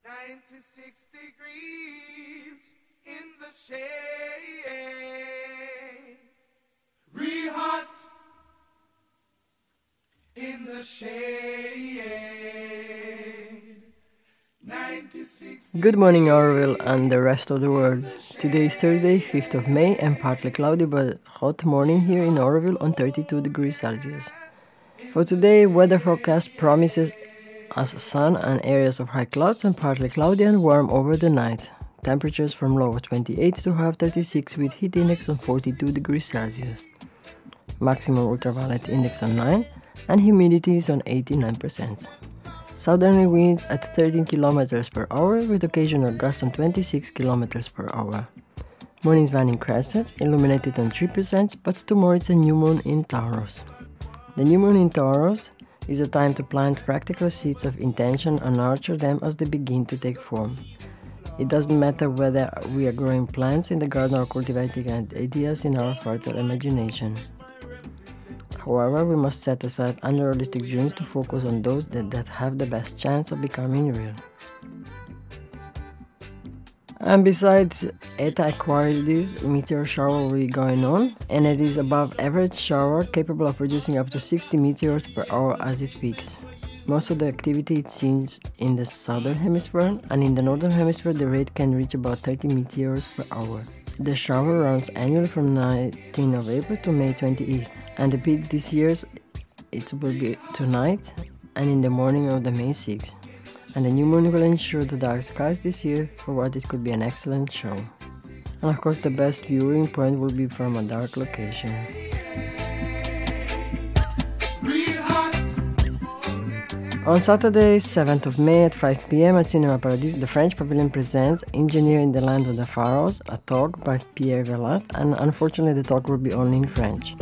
96 degrees in the shade. Real hot in the shade. 96. Good morning, Orville and the rest of the world. Today is Thursday, 5th of May, and partly cloudy but hot morning here in Orville on 32 degrees Celsius. For today, weather forecast promises us sun and areas of high clouds and partly cloudy and warm over the night. Temperatures from low of 28 to high of 36 with heat index on 42 degrees Celsius. Maximum ultraviolet index on 9 and humidity is on 89%. Southerly winds at 13 km per hour with occasional gusts on 26 km per hour. Moon is waning crescent, illuminated on 3%, but tomorrow it's a new moon in Taurus. The new moon in Taurus is a time to plant practical seeds of intention and nurture them as they begin to take form. It doesn't matter whether we are growing plants in the garden or cultivating ideas in our fertile imagination. However, we must set aside unrealistic dreams to focus on those that have the best chance of becoming real. And besides Eta Aquarius, meteor shower will be going on, and it is above average shower capable of producing up to 60 meteors per hour as it peaks. Most of the activity is seen in the southern hemisphere, and in the northern hemisphere the rate can reach about 30 meteors per hour. The shower runs annually from 19th of April to May 28th, and the peak this year it will be tonight and in the morning of the May 6th. And the new moon will ensure the dark skies this year for what it could be an excellent show. And of course the best viewing point will be from a dark location. On Saturday, 7th of May at 5 p.m. at Cinema Paradis, the French Pavilion presents Engineer in the Land of the Pharaohs, a talk by Pierre Velat, and unfortunately the talk will be only in French.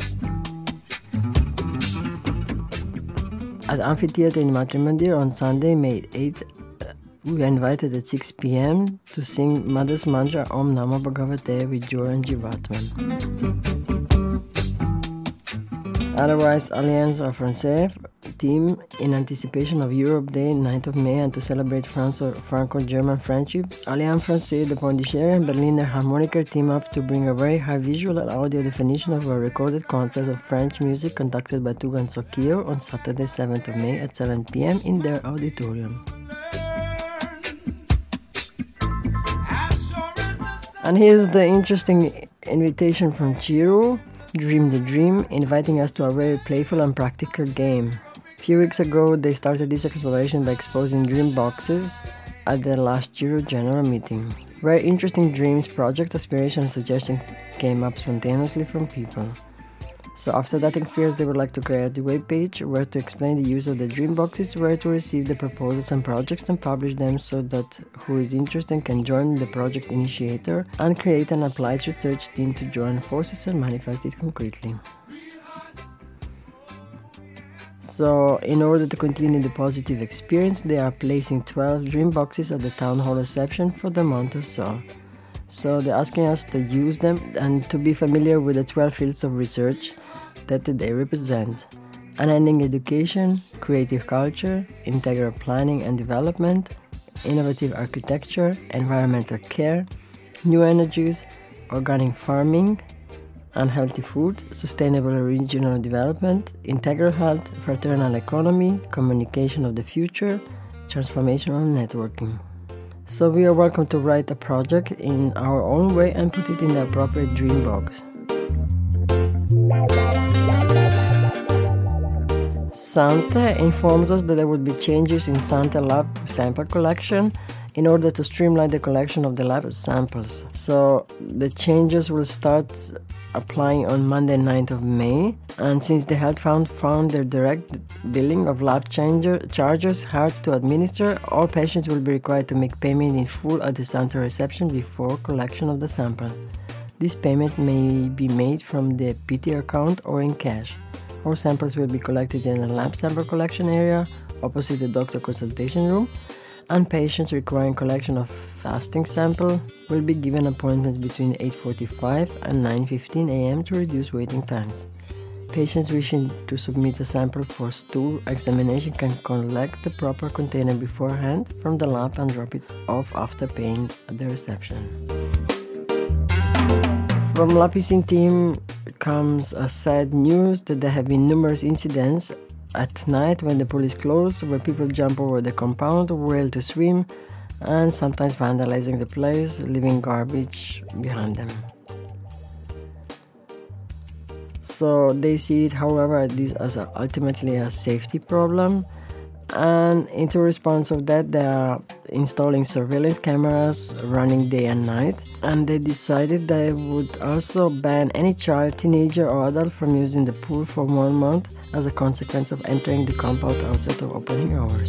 At Amphitheatre in Matrimandir on Sunday, May 8th, we are invited at 6 p.m. to sing Mother's Mantra Om Namo Bhagavate with Joy and Jivatman. Otherwise, Alliance Française team in anticipation of Europe Day, 9th of May, and to celebrate Franco-German friendship, Alliance Française, the Pondichere and Berliner Harmoniker team up to bring a very high visual and audio definition of a recorded concert of French music conducted by Tugan Sokio on Saturday, 7th of May at 7 p.m. in their auditorium. And here's the interesting invitation from Chiru, Dream the Dream, inviting us to a very playful and practical game. A few weeks ago, they started this exploration by exposing dream boxes at their last Chiru general meeting. Very interesting dreams, project aspiration and suggestions came up spontaneously from people. So after that experience, they would like to create a web page where to explain the use of the dream boxes, where to receive the proposals and projects and publish them so that who is interested can join the project initiator and create an applied research team to join forces and manifest it concretely. So in order to continue the positive experience, they are placing 12 dream boxes at the town hall reception for the month or so. So they're asking us to use them and to be familiar with the 12 fields of research that they represent: unending education, creative culture, integral planning and development, innovative architecture, environmental care, new energies, organic farming, unhealthy food, sustainable regional development, integral health, fraternal economy, communication of the future, transformational networking. So we are welcome to write a project in our own way and put it in the appropriate dream box. Sante informs us that there will be changes in Sante Lab sample collection in order to streamline the collection of the lab samples. So the changes will start applying on Monday, 9th of May, and since the Health Fund found their direct billing of lab charges hard to administer, all patients will be required to make payment in full at the Sante reception before collection of the sample. This payment may be made from the PT account or in cash. All samples will be collected in a lab sample collection area opposite the doctor consultation room, and patients requiring collection of fasting sample will be given appointments between 8:45 and 9:15 a.m. to reduce waiting times. Patients wishing to submit a sample for stool examination can collect the proper container beforehand from the lab and drop it off after paying at the reception. From La Piscine team comes a sad news that there have been numerous incidents at night when the pool is closed, where people jump over the compound, wail to swim, and sometimes vandalizing the place, leaving garbage behind them. So they see it, however, this as ultimately a safety problem, and into response of that, they are installing surveillance cameras running day and night, and they decided they would also ban any child, teenager or adult from using the pool for 1 month as a consequence of entering the compound outside of opening hours.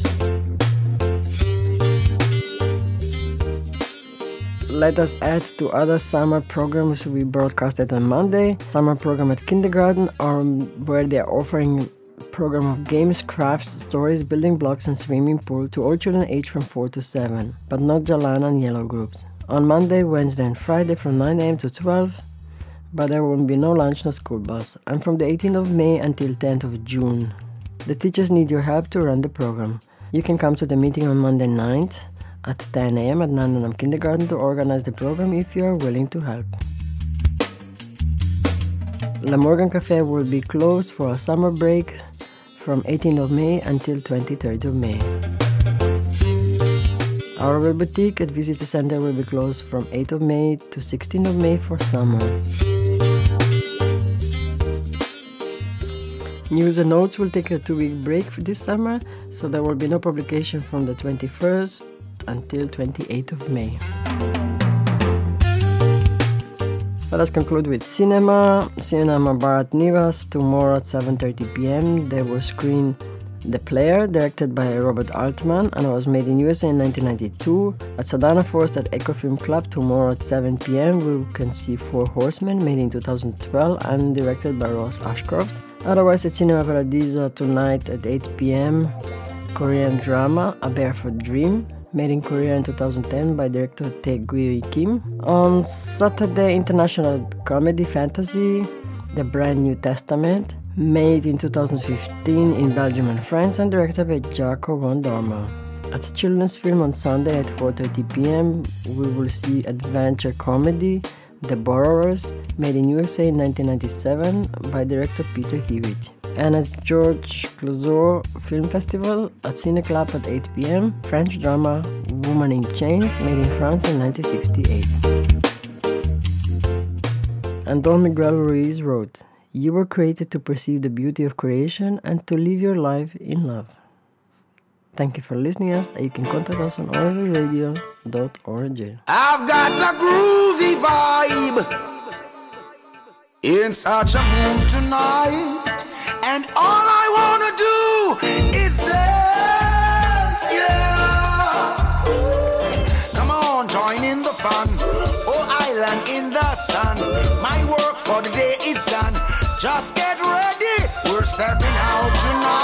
Let us add to other summer programs we broadcasted on Monday. Summer program at kindergarten, where they are offering program of games, crafts, stories, building blocks and swimming pool to all children aged from 4 to 7, but not Jalana and yellow groups. On Monday, Wednesday and Friday from 9 a.m. to 12, but there will be no lunch, no school bus. And from the 18th of May until 10th of June. The teachers need your help to run the program. You can come to the meeting on Monday night at 10 a.m. at Nandanam Kindergarten to organize the program if you are willing to help. La Morgan Cafe will be closed for a summer break from 18th of May until 23rd of May. Our boutique at Visitor Center will be closed from 8th of May to 16th of May for summer. News and Notes will take a 2-week break for this summer, so there will be no publication from the 21st until 28th of May. Let us conclude with cinema. Cinema Bharat Nivas tomorrow at 7:30 p.m. They will screen The Player, directed by Robert Altman, and was made in USA in 1992. At Sadhana Forest at Echo Film Club tomorrow at 7 p.m. we can see Four Horsemen, made in 2012 and directed by Ross Ashcroft. Otherwise at Cinema Paradiso tonight at 8 p.m. Korean drama A Barefoot Dream, made in Korea in 2010 by director Tae Gui Kim. On Saturday, international comedy fantasy The Brand New Testament, made in 2015 in Belgium and France and directed by Jaco van Dorma. At Children's Film on Sunday at 4:30 p.m. we will see adventure comedy The Borrowers, made in USA in 1997 by director Peter Hewitt. And at Georges Clouzot Film Festival at Cine Club at 8 p.m. French drama Woman in Chains, made in France in 1968. And Don Miguel Ruiz wrote, "You were created to perceive the beauty of creation and to live your life in love." Thank you for listening us, and you can contact us on orvillradio.org. I've got a groovy vibe in such a mood tonight, and all I wanna do is dance, yeah. Come on, join in the fun. Oh, island in the sun. My work for the day is done. Just get ready, we're stepping out tonight.